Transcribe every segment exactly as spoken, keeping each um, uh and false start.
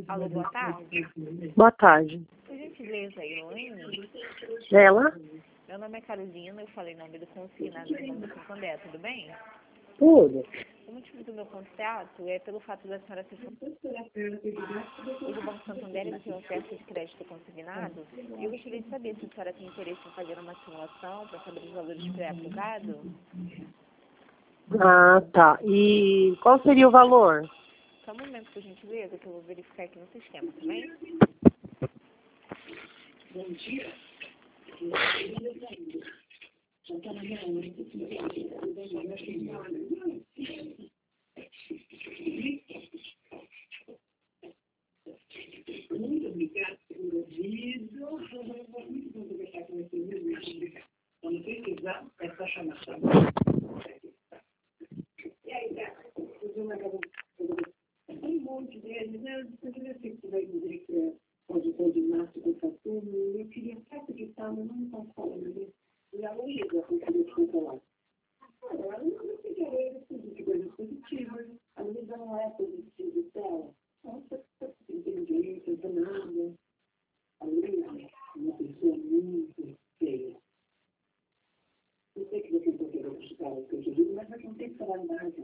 Alô, boa tarde. Boa tarde. Por gentileza, Elaine. Ela? Meu nome é Carolina, eu falei em nome do consignado do Banco do Santander, tudo bem? Tudo. O motivo do meu contato é pelo fato da senhora ser funcionária do Banco Santander e tem oferta de crédito consignado. E eu gostaria de saber se a senhora tem interesse em fazer uma simulação para saber os valores pré-aprovados. Ah, tá. E qual seria o valor? Só um momento, por gentileza, que eu vou verificar aqui no sistema, tá bem? Bom dia. Muito obrigada pelo aviso. Muito bom conversar com você mesmo. Quando precisar, é só chamar. E aí, cara? Tem um monte deles, né? Eu sei que você vai dizer que é auditor de março com Saturno. Eu queria só acreditar, mas não está falando, né? E a Luísa, a funcionária de controlar. Agora, eu não sei que é tudo de coisas positivas. A Luísa não é positiva dela. Nossa, você entende isso, não nada. A Luísa é uma pessoa muito feia. Eu sei que você não quer justificar o que eu te digo, mas não tem que falar nada.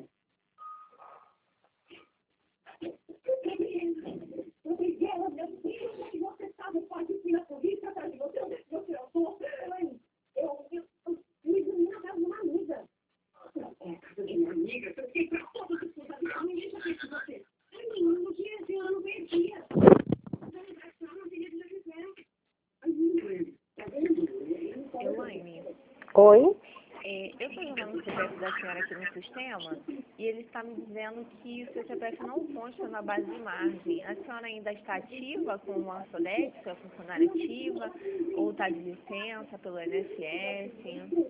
Obrigada, meu Deus, que você sabe pode ir na polícia atrás de você, onde é que você andou? Eu, eu, eu, Luísa, minha casa de uma amiga. É, casa de minha amiga, eu fiquei pra toda a responsabilidade, ninguém já fez com você. Ai, menino, no dia de ano, meio-dia. Já me dá só, não teria de viver. Ai, menino, tá vendo? Elaine, Oi? é, eu estou jogando o C P F da senhora aqui no sistema e ele está me dizendo que o seu C P F não consta na base de margem. A senhora ainda está ativa com a Sodex, é funcionária ativa, ou está de licença pelo I N S S?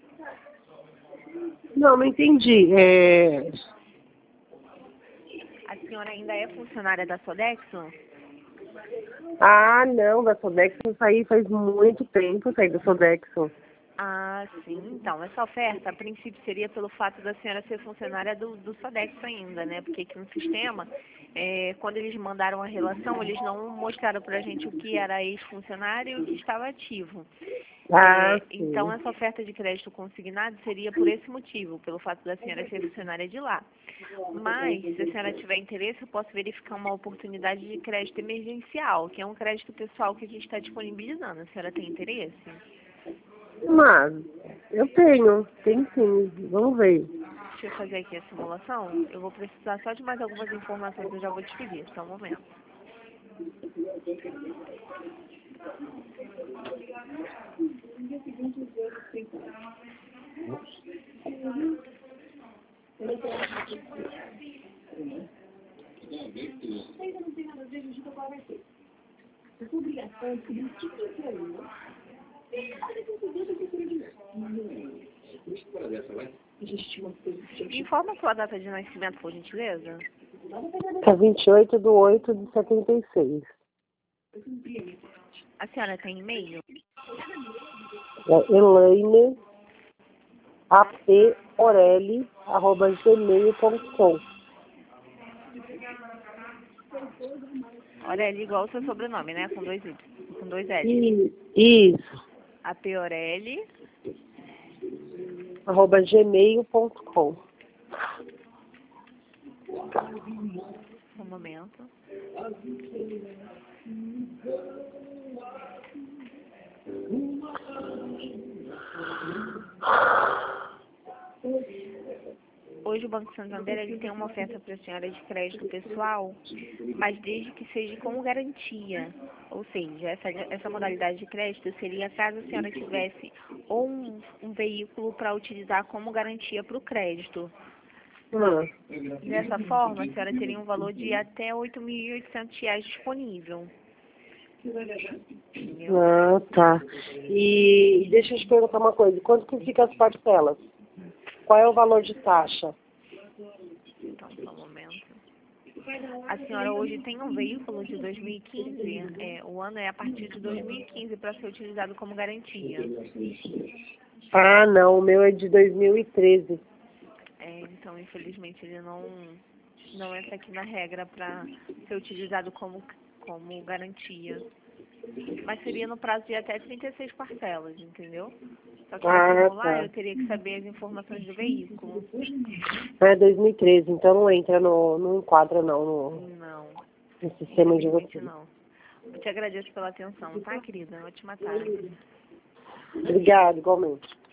Não, não entendi. É... A senhora ainda é funcionária da Sodex? Ah, não, da Sodexo eu saí faz muito tempo, eu saí da Sodexo. Ah, sim. Então, essa oferta, a princípio, seria pelo fato da senhora ser funcionária do, do Sodex ainda, né? Porque aqui no sistema, é, quando eles mandaram a relação, eles não mostraram pra gente o que era ex-funcionário e o que estava ativo. Ah, É, sim. então, essa oferta de crédito consignado seria por esse motivo, pelo fato da senhora ser funcionária de lá. Mas, se a senhora tiver interesse, eu posso verificar uma oportunidade de crédito emergencial, que é um crédito pessoal que a gente está disponibilizando. A senhora tem interesse? Mas eu tenho, tem sim. Vamos ver. Deixa eu fazer aqui a simulação. Eu vou precisar só de mais algumas informações, eu já vou te pedir, só um momento. Ainda não tem nada a ver, a gente vai ver. Essa obrigação de subir tudo isso aí, né? E olha que eu tô dentro de deixa eu falar dessa, vai. A gente tinha uma coisa que Me informa a sua data de nascimento, por gentileza. É vinte e oito de oito de setenta e seis. A senhora tem e-mail? É Elaine aporelli arroba gmail ponto com. Olha, é igual o seu sobrenome, né? Com dois Y, com dois L. E, isso, A Piorelli. arroba gmail ponto com. Um momento. Hoje o Banco Santander ele tem uma oferta para a senhora de crédito pessoal, mas desde que seja como garantia. Ou seja, essa, essa modalidade de crédito seria caso a senhora tivesse ou um, um veículo para utilizar como garantia para o crédito. Hum. Dessa forma, a senhora teria um valor de até oito mil e oitocentos reais disponível. Entendeu? Ah, tá. E deixa eu te perguntar uma coisa. Quanto que fica as parcelas? Qual é o valor de taxa? Então, só um momento. A senhora hoje tem um veículo de dois mil e quinze, é, o ano é a partir de dois mil e quinze para ser utilizado como garantia. Ah, não, o meu é de dois mil e treze. É, então, infelizmente, ele não, não entra aqui na regra para ser utilizado como, como garantia. Mas seria no prazo de até trinta e seis parcelas, entendeu? Só que para Ah, simular, tá. eu teria que saber as informações do veículo. É dois mil e treze, então não entra no, não enquadra não no, Não, no sistema de infelizmente vocês. não. Eu te agradeço pela atenção, tá, querida? Ótima tarde. Obrigada, igualmente.